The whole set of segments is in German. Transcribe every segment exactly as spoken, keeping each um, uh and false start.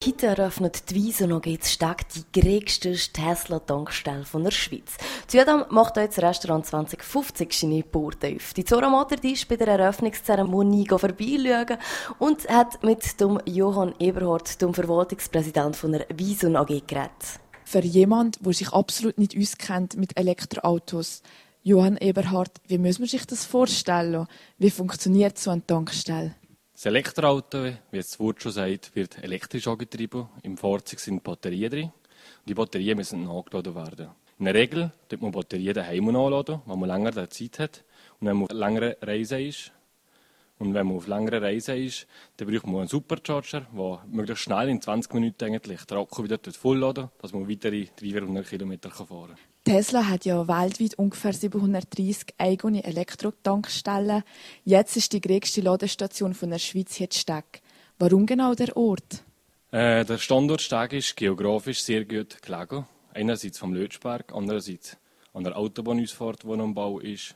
Heute eröffnet die Wieso noch geht's stark die größte Tesla-Tankstelle von der Schweiz. Zudem macht auch das Restaurant zwanzig fünfzig seine Pforten auf. Die Zora Motter die ist bei der Eröffnungszeremonie vorbeischauen und hat mit dem Johann Eberhardt, dem Verwaltungspräsident von der Wieso A G, geredet. Für jemanden, der sich absolut nicht auskennt mit Elektroautos, Johann Eberhardt, wie muss man sich das vorstellen? Wie funktioniert so eine Tankstelle? Das Elektroauto, wie es das Wort schon sagt, wird elektrisch angetrieben. Im Fahrzeug sind Batterien drin. Und die Batterien müssen nachgeladen werden. In der Regel tut man Batterien daheim nachladen, wenn man länger Zeit hat und wenn man auf längerer Reise ist. Und wenn man auf längerer Reise ist, dann braucht man einen Supercharger, der möglichst schnell in zwanzig Minuten eigentlich den Akku wieder vollladen, dass man weitere dreihundert Kilometer fahren kann. Tesla hat ja weltweit ungefähr siebenhundertdreissig eigene Elektrotankstellen. Jetzt ist die größte Ladestation von der Schweiz hier in Steg. Warum genau der Ort? Äh, der Standort Steg ist geografisch sehr gut gelegen. Einerseits vom Lötschberg, andererseits an der Autobahnausfahrt, die noch im Bau ist.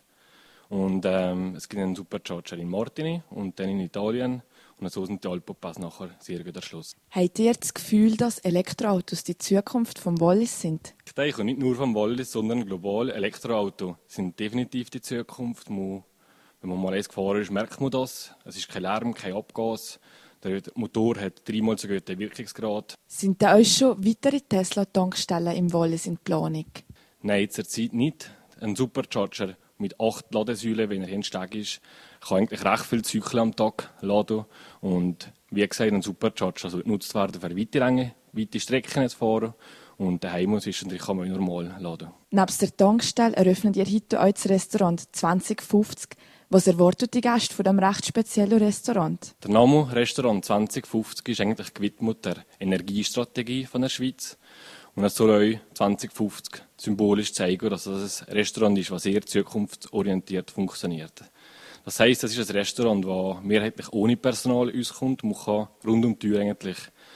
Und ähm, es gibt einen Supercharger in Martigny und dann in Italien. Und so sind die Alpenpass nachher sehr gut erschlossen. Habt ihr das Gefühl, dass Elektroautos die Zukunft vom Wallis sind? Ich denke nicht nur vom Wallis, sondern global. Elektroautos sind definitiv die Zukunft. Man, wenn man mal eins gefahren ist, merkt man das. Es ist kein Lärm, kein Abgas. Der Motor hat dreimal so guten Wirkungsgrad. Sind da euch schon weitere Tesla-Tankstellen im Wallis in Planung? Nein, zurzeit nicht. Ein Supercharger mit acht Ladesäulen, wenn er in Steg ist, kann eigentlich recht viele Zyklen am Tag laden. Und wie gesagt, ein Supercharger soll genutzt werden für weite Länge, weite Strecken zu fahren. Und daheim zwischendurch kann man normal laden. Neben der Tankstelle eröffnet ihr heute auch das Restaurant zwanzig fünfzig. Was erwartet die Gäste von diesem recht speziellen Restaurant? Der Name Restaurant zwanzig fünfzig ist eigentlich gewidmet der Energiestrategie von der Schweiz. Und es soll euch zwanzig fünfzig symbolisch zeigen, dass es ein Restaurant ist, das sehr zukunftsorientiert funktioniert. Das heisst, es ist ein Restaurant, das mehrheitlich ohne Personal auskommt. Man kann rund um die Tür eigentlich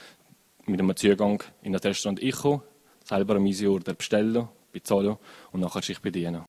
mit einem Zugang in das Restaurant kommen, selber am Easy Order bestellen, bezahlen und nachher sich bedienen.